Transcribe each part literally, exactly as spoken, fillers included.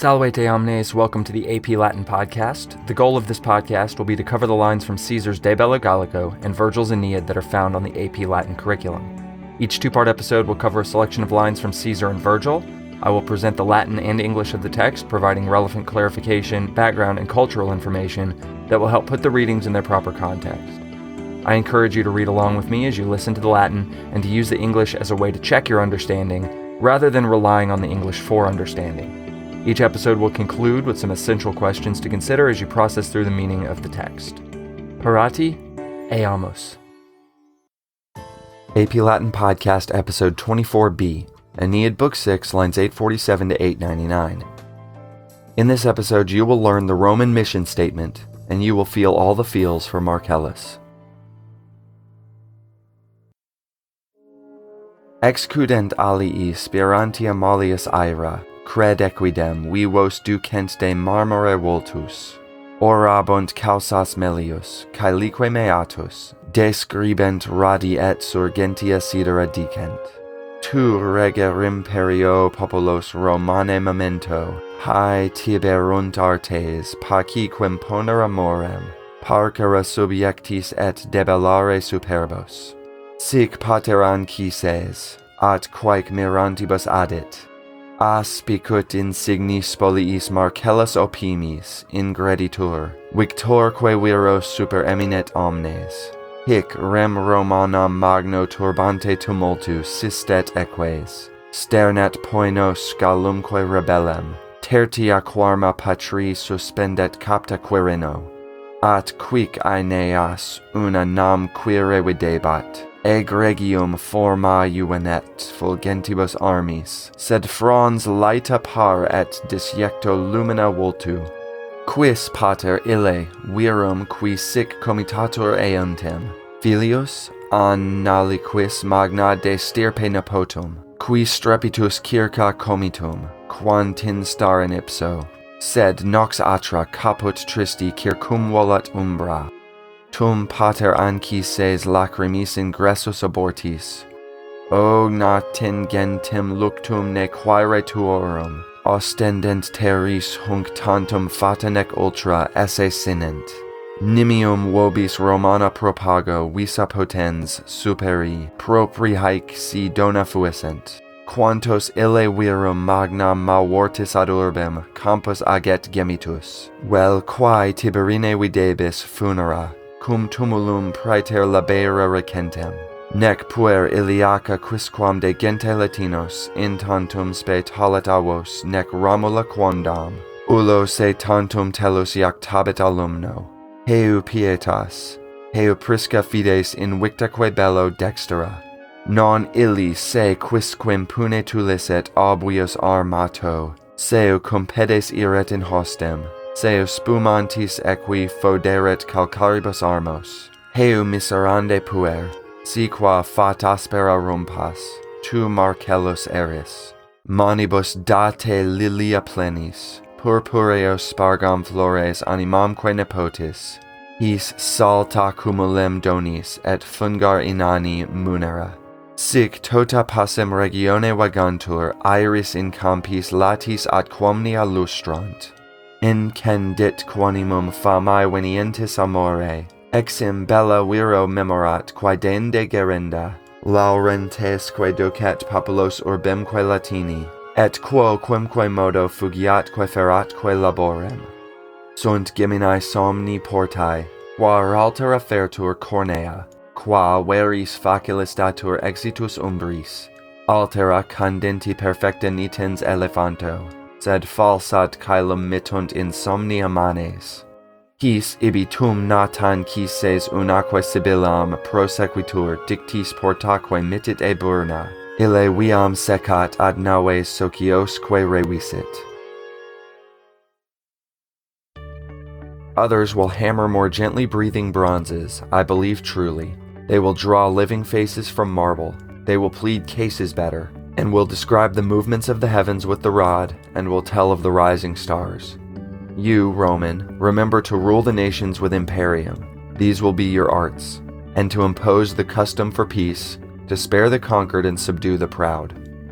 Salvete omnes, welcome to the A P Latin podcast. The goal of this podcast will be to cover the lines from Caesar's De Bello Gallico and Virgil's Aeneid that are found on the A P Latin curriculum. Each two-part episode will cover a selection of lines from Caesar and Virgil. I will present the Latin and English of the text, providing relevant clarification, background, and cultural information that will help put the readings in their proper context. I encourage you to read along with me as you listen to the Latin and to use the English as a way to check your understanding, rather than relying on the English for understanding. Each episode will conclude with some essential questions to consider as you process through the meaning of the text. Parati, eamus. A P Latin Podcast Episode twenty-four B, Aeneid Book six, lines eight forty-seven to eight ninety-nine. In this episode, you will learn the Roman mission statement, and you will feel all the feels for Marcellus. Excudent alii spirantia malleus aera, cred equidem vivos ducent de marmore voltus, orabunt causas melius, caelique meatus, describent radi et surgentia sidera dicent. Tu reger imperio populos Romane memento, hae tiberunt artes, paciquem ponere morem, parcere subjectis et debellare superbos. Sic pater anchises, at quaec mirantibus adit, aspicut insigni spoliis Marcellus opimis, ingreditur, victorque viros super eminet omnes. Hic rem Romanam magno turbante tumultu sistet eques, sternat poenos scalumque rebellem, tertia quarma patri suspendet capta Quirino, at quic Aeneas una nam quire videbat, egregium forma juvenet fulgentibus armis, sed frons laeta par et disjecto lumina vultu. Quis pater ille virum qui sic comitatur eantem, filius annaliquis magna de stirpe nepotum, qui strepitus circa comitum, quantin staren ipso, sed nox atra caput tristi circum volat umbra. Tum pater anchises lacrimis ingressus abortis. O natin gentem luctum ne quaere tuorum, ostendent terris hunc tantum fata nec ultra esse sinent. Nimium vobis Romana propago visa potens superi, propri haec si dona fuissent. Quantos ille virum magna mavortis ad urbem campus aget gemitus, vel quae Tiberine videbis funera, cum tumulum praeter labera recentem, nec puer Iliaca quisquam de gente Latinos in tantum spe talet avos, nec Romula quondam, ullo se tantum telus iactabit alumno, heu pietas, heu prisca fides invictaque bello dextera, non illi se quisquam pune tulisset obvius armato, seu compedes iret in hostem, seu spumantis equi foderet calcaribus armos, heu miserande puer, si qua fat aspera rumpas, tu Marcellus eris. Manibus date lilia plenis, purpureos spargam flores animamque nepotis, his salta cumulem donis et fungar inani munera. Sic tota passem regione vagantur, iris in campis latis ad quamnia lustrant. Incendit quanimum famae venientis amore, exim bella viro memorat quae dende gerenda, laurentesque docet populos urbemque Latini, et quo quemque modo fugiatque feratque laborem. Sunt geminae somni portae, qua altera fertur cornea, qua veris facilis datur exitus umbris, altera candenti perfecta nitens elephanto, sed falsat caelum mittunt insomnia manes. His ibi tum natan quises unaque sibillam prosequitur dictis portaque mittit e burna, ille viam secat ad naves sociosque revisit. Others will hammer more gently breathing bronzes, I believe truly. They will draw living faces from marble. They will plead cases better, and will describe the movements of the heavens with the rod, and will tell of the rising stars. You, Roman, remember to rule the nations with imperium. These will be your arts, and to impose the custom for peace, to spare the conquered and subdue the proud.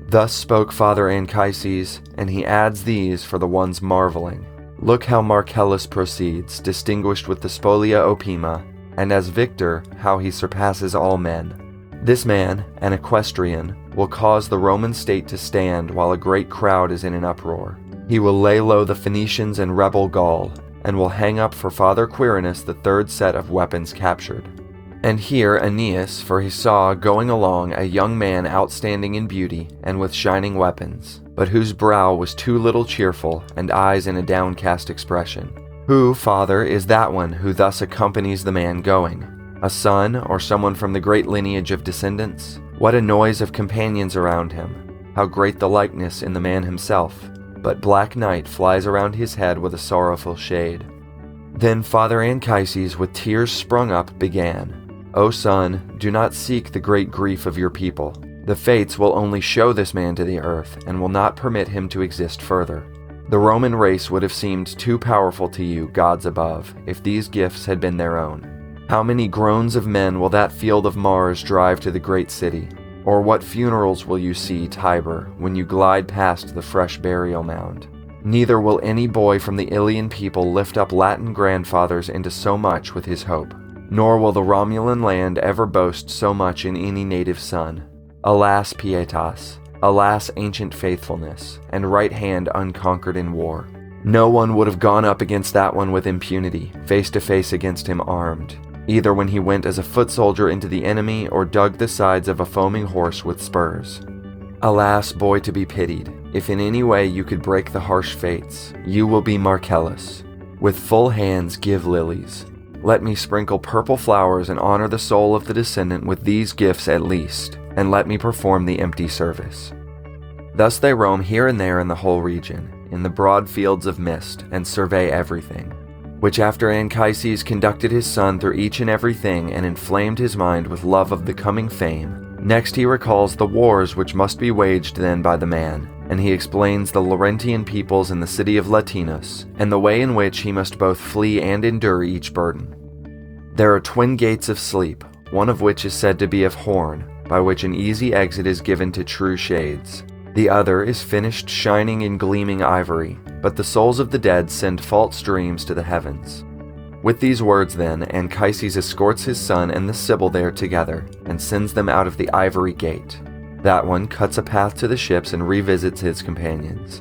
Thus spoke Father Anchises, and he adds these for the ones marveling. Look how Marcellus proceeds, distinguished with the spolia opima, and as victor, how he surpasses all men. This man, an equestrian, will cause the Roman state to stand while a great crowd is in an uproar. He will lay low the Phoenicians and rebel Gaul, and will hang up for Father Quirinus the third set of weapons captured. And here Aeneas, for he saw going along a young man outstanding in beauty and with shining weapons, but whose brow was too little cheerful and eyes in a downcast expression. Who, Father, is that one who thus accompanies the man going? A son, or someone from the great lineage of descendants? What a noise of companions around him! How great the likeness in the man himself! But black night flies around his head with a sorrowful shade. Then Father Anchises, with tears sprung up, began, O son, do not seek the great grief of your people. The fates will only show this man to the earth, and will not permit him to exist further. The Roman race would have seemed too powerful to you, gods above, if these gifts had been their own. How many groans of men will that field of Mars drive to the great city? Or what funerals will you see, Tiber, when you glide past the fresh burial mound? Neither will any boy from the Ilian people lift up Latin grandfathers into so much with his hope, nor will the Romulan land ever boast so much in any native son. Alas, pietas! Alas, ancient faithfulness, and right hand unconquered in war! No one would have gone up against that one with impunity, face to face against him armed, either when he went as a foot soldier into the enemy or dug the sides of a foaming horse with spurs. Alas, boy to be pitied, if in any way you could break the harsh fates, you will be Marcellus. With full hands give lilies. Let me sprinkle purple flowers and honor the soul of the descendant with these gifts at least, and let me perform the empty service. Thus they roam here and there in the whole region, in the broad fields of mist, and survey everything, which after Anchises conducted his son through each and every thing and inflamed his mind with love of the coming fame, next he recalls the wars which must be waged then by the man, and he explains the Laurentian peoples in the city of Latinus, and the way in which he must both flee and endure each burden. There are twin gates of sleep, one of which is said to be of horn, by which an easy exit is given to true shades. The other is finished shining in gleaming ivory, but the souls of the dead send false dreams to the heavens. With these words then, Anchises escorts his son and the Sibyl there together, and sends them out of the ivory gate. That one cuts a path to the ships and revisits his companions.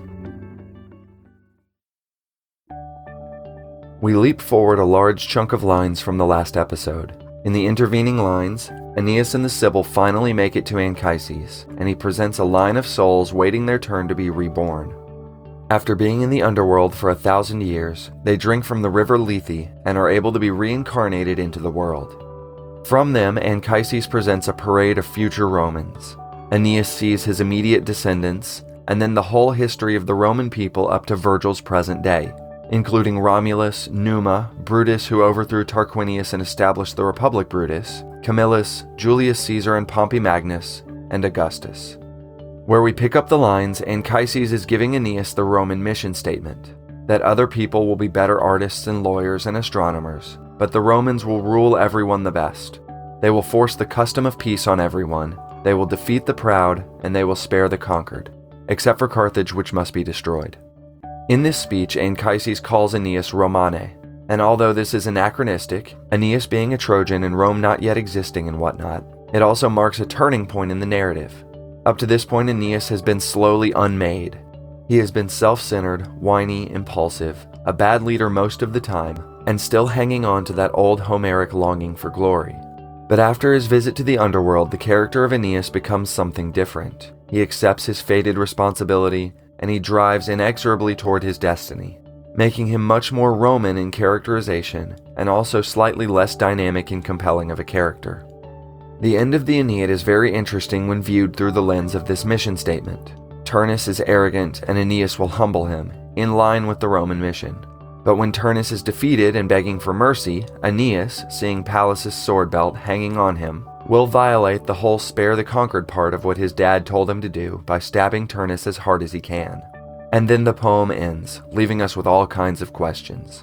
We leap forward a large chunk of lines from the last episode. In the intervening lines, Aeneas and the Sibyl finally make it to Anchises, and he presents a line of souls waiting their turn to be reborn. After being in the underworld for a thousand years, they drink from the river Lethe and are able to be reincarnated into the world. From them, Anchises presents a parade of future Romans. Aeneas sees his immediate descendants, and then the whole history of the Roman people up to Virgil's present day, including Romulus, Numa, Brutus who overthrew Tarquinius and established the Republic Brutus, Camillus, Julius Caesar and Pompey Magnus, and Augustus. Where we pick up the lines, Anchises is giving Aeneas the Roman mission statement, that other people will be better artists and lawyers and astronomers, but the Romans will rule everyone the best. They will force the custom of peace on everyone, they will defeat the proud, and they will spare the conquered, except for Carthage, which must be destroyed. In this speech, Anchises calls Aeneas Romane, and although this is anachronistic, Aeneas being a Trojan and Rome not yet existing and whatnot, it also marks a turning point in the narrative. Up to this point, Aeneas has been slowly unmade. He has been self-centered, whiny, impulsive, a bad leader most of the time, and still hanging on to that old Homeric longing for glory. But after his visit to the underworld, the character of Aeneas becomes something different. He accepts his fated responsibility, and he drives inexorably toward his destiny, making him much more Roman in characterization, and also slightly less dynamic and compelling of a character. The end of the Aeneid is very interesting when viewed through the lens of this mission statement. Turnus is arrogant, and Aeneas will humble him, in line with the Roman mission. But when Turnus is defeated and begging for mercy, Aeneas, seeing Pallas' sword belt hanging on him, will violate the whole spare the conquered part of what his dad told him to do by stabbing Turnus as hard as he can. And then the poem ends, leaving us with all kinds of questions.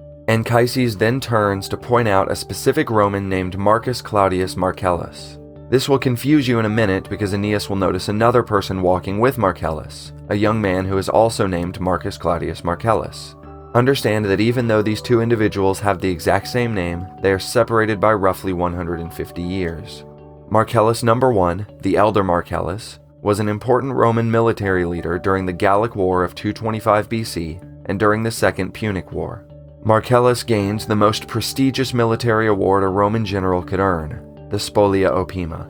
Anchises then turns to point out a specific Roman named Marcus Claudius Marcellus. This will confuse you in a minute because Aeneas will notice another person walking with Marcellus, a young man who is also named Marcus Claudius Marcellus. Understand that even though these two individuals have the exact same name, they are separated by roughly one hundred fifty years. Marcellus number one, the elder Marcellus, was an important Roman military leader during the Gallic War of two twenty-five B C and during the Second Punic War. Marcellus gained the most prestigious military award a Roman general could earn, the Spolia Opima.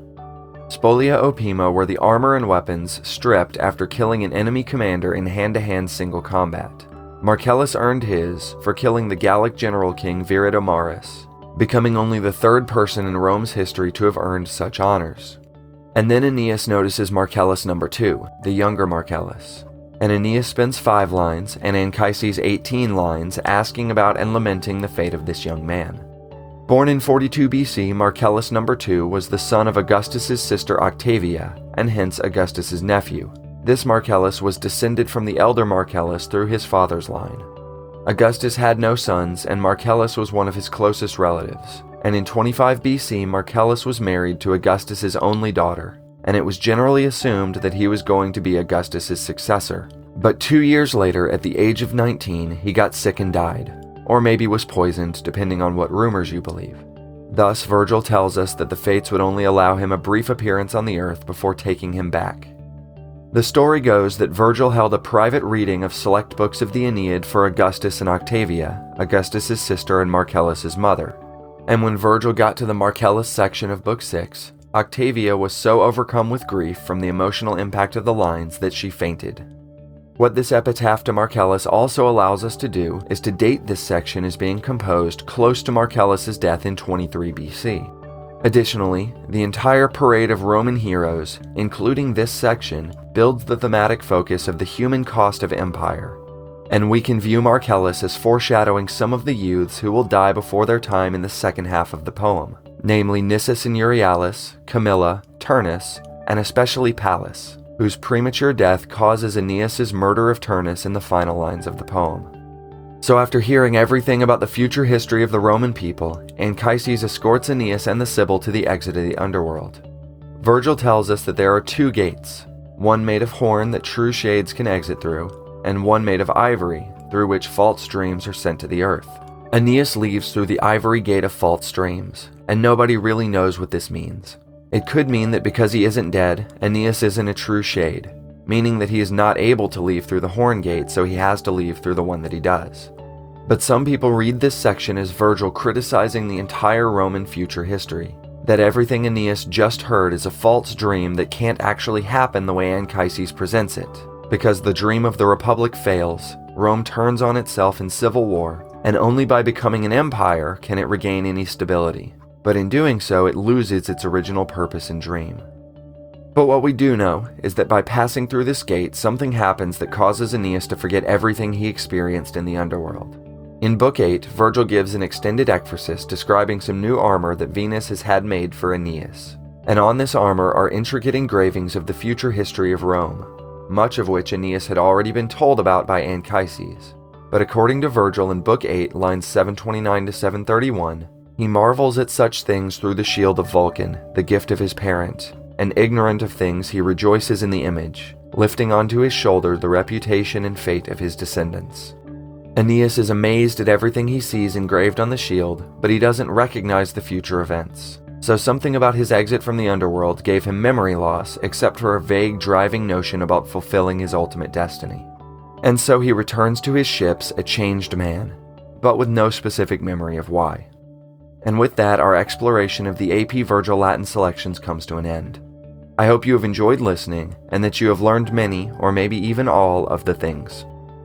Spolia Opima were the armor and weapons stripped after killing an enemy commander in hand-to-hand single combat. Marcellus earned his for killing the Gallic general king Viridomarus, becoming only the third person in Rome's history to have earned such honors. And then Aeneas notices Marcellus number two, the younger Marcellus. And Aeneas spends five lines, and Anchises eighteen lines, asking about and lamenting the fate of this young man. Born in forty-two B C, Marcellus number two was the son of Augustus's sister Octavia, and hence Augustus's nephew. This Marcellus was descended from the elder Marcellus through his father's line. Augustus had no sons, and Marcellus was one of his closest relatives. And in twenty-five B C, Marcellus was married to Augustus's only daughter, and it was generally assumed that he was going to be Augustus's successor. But two years later, at the age of nineteen, he got sick and died, or maybe was poisoned, depending on what rumors you believe. Thus, Virgil tells us that the fates would only allow him a brief appearance on the earth before taking him back. The story goes that Virgil held a private reading of select books of the Aeneid for Augustus and Octavia, Augustus's sister and Marcellus's mother. And when Virgil got to the Marcellus section of Book six, Octavia was so overcome with grief from the emotional impact of the lines that she fainted. What this epitaph to Marcellus also allows us to do is to date this section as being composed close to Marcellus's death in twenty-three B C. Additionally, the entire parade of Roman heroes, including this section, builds the thematic focus of the human cost of empire. And we can view Marcellus as foreshadowing some of the youths who will die before their time in the second half of the poem, namely Nisus and Euryalus, Camilla, Turnus, and especially Pallas, whose premature death causes Aeneas's murder of Turnus in the final lines of the poem. So after hearing everything about the future history of the Roman people, Anchises escorts Aeneas and the Sibyl to the exit of the underworld. Virgil tells us that there are two gates, one made of horn that true shades can exit through, and one made of ivory, through which false dreams are sent to the earth. Aeneas leaves through the ivory gate of false dreams, and nobody really knows what this means. It could mean that because he isn't dead, Aeneas isn't a true shade, meaning that he is not able to leave through the horn gate, so he has to leave through the one that he does. But some people read this section as Virgil criticizing the entire Roman future history, that everything Aeneas just heard is a false dream that can't actually happen the way Anchises presents it. Because the dream of the Republic fails, Rome turns on itself in civil war, and only by becoming an empire can it regain any stability. But in doing so, it loses its original purpose and dream. But what we do know is that by passing through this gate, something happens that causes Aeneas to forget everything he experienced in the underworld. In Book eight, Virgil gives an extended ekphrasis describing some new armor that Venus has had made for Aeneas. And on this armor are intricate engravings of the future history of Rome, much of which Aeneas had already been told about by Anchises. But according to Virgil in Book eight, lines seven twenty-nine to seven thirty-one, he marvels at such things through the shield of Vulcan, the gift of his parent, and ignorant of things he rejoices in the image, lifting onto his shoulder the reputation and fate of his descendants. Aeneas is amazed at everything he sees engraved on the shield, but he doesn't recognize the future events. So something about his exit from the underworld gave him memory loss, except for a vague driving notion about fulfilling his ultimate destiny. And so he returns to his ships a changed man, but with no specific memory of why. And with that, our exploration of the A P Virgil Latin selections comes to an end. I hope you have enjoyed listening, and that you have learned many, or maybe even all, of the things.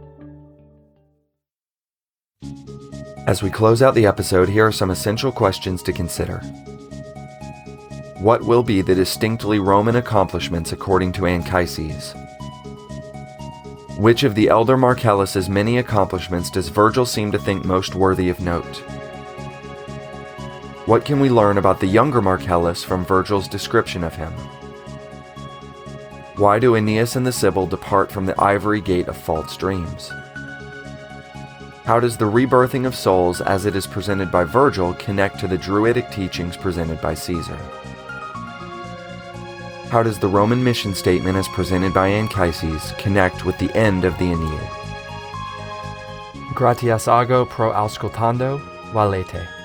As we close out the episode, here are some essential questions to consider. What will be the distinctly Roman accomplishments according to Anchises? Which of the elder Marcellus's many accomplishments does Virgil seem to think most worthy of note? What can we learn about the younger Marcellus from Virgil's description of him? Why do Aeneas and the Sibyl depart from the ivory gate of false dreams? How does the rebirthing of souls as it is presented by Virgil connect to the Druidic teachings presented by Caesar? How does the Roman mission statement as presented by Anchises connect with the end of the Aeneid? Gratias ago pro auscultando, valete.